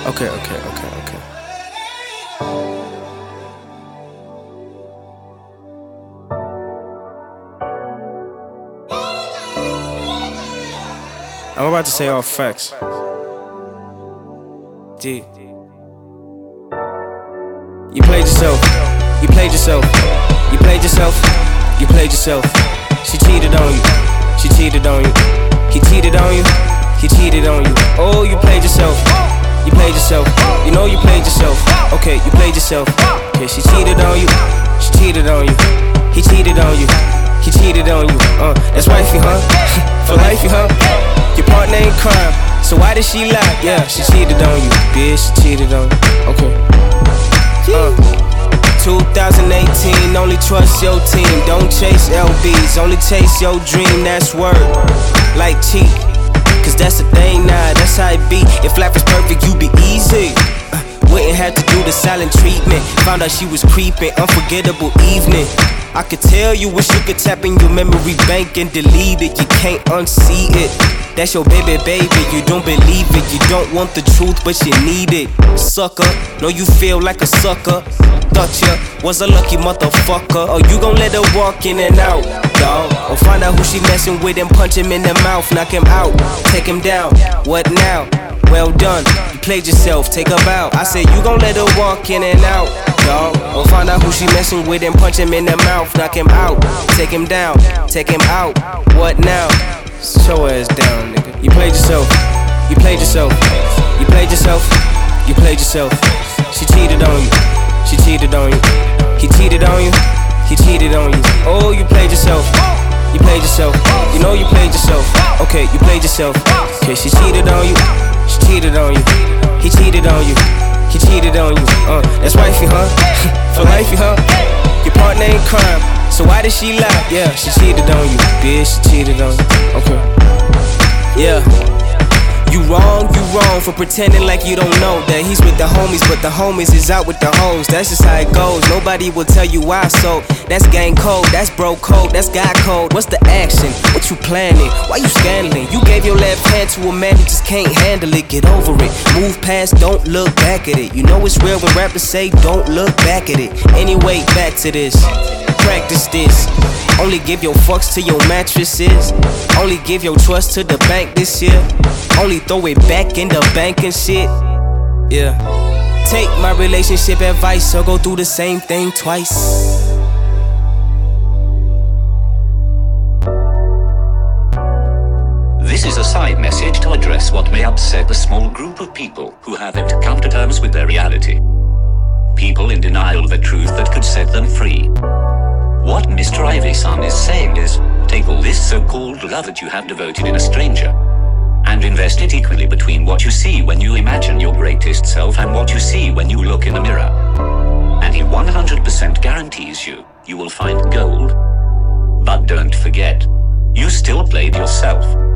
Okay. I'm about to say all facts. D. You played yourself. You played yourself. You played yourself. You played yourself. She cheated on you. She cheated on you. He cheated on you. He cheated on you. Oh, you played yourself. You played yourself. You know you played yourself. Okay, you played yourself. Okay, she cheated on you. She cheated on you. He cheated on you. He cheated on you. That's wifey, huh? For life, huh? Your partner ain't crime. So why did she lie? Yeah, she cheated on you. Bitch, she cheated on you. Okay. 2018, only trust your team. Don't chase LBs, only chase your dream. That's word. Like cheat. Cause that's the thing now, that's how it be. If life is perfect, you be easy. Wouldn't have to do the silent treatment. Found out she was creeping, unforgettable evening. I could tell you wish you could tap in your memory bank and delete it. You can't unsee it. That's your baby, you don't believe it. You don't want the truth, but you need it. Sucker, know you feel like a sucker. Thought ya was a lucky motherfucker. Or you gon' let her walk in and out, dawg. Or find out who she messing with and punch him in the mouth. Knock him out, take him down. What now? Well done, you played yourself, take a bow. I said you gon' let her walk in and out, dawg. Or find out who she messing with and punch him in the mouth. Knock him out, take him down, take him out. What now? Show her ass down, nigga. You played yourself. You played yourself. You played yourself. You played yourself. She cheated on you. She cheated on you. He cheated on you. He cheated on you. Oh, you played yourself. You played yourself. You know you played yourself. Okay, you played yourself. Okay, she cheated on you. She cheated on you. He cheated on you. He cheated on you. That's wifey, huh? For lifey, huh? Your partner ain't crime. So why did she lie? Yeah, she cheated on you. Bitch, she cheated on you. Okay. Yeah. You wrong for pretending like you don't know that he's with the homies, but the homies is out with the hoes. That's just how it goes. Nobody will tell you why, so that's gang code, that's bro code, that's guy code. What's the action? What you planning? Why you scandaling? You gave your left hand to a man who just can't handle it. Get over it. Move past, don't look back at it. You know it's real when rappers say don't look back at it. Anyway, back to this. Practice this. Only give your fucks to your mattresses. Only give your trust to the bank this year. Only throw it back in the bank and shit. Yeah. Take my relationship advice or go through the same thing twice. This is a side message to address what may upset a small group of people who have yet to come to terms with their reality. People in denial of the truth that could set them free. What Mr. Ivyson is saying is, take all this so-called love that you have devoted in a stranger and invest it equally between what you see when you imagine your greatest self and what you see when you look in the mirror. And he 100% guarantees you will find gold. But don't forget, you still played yourself.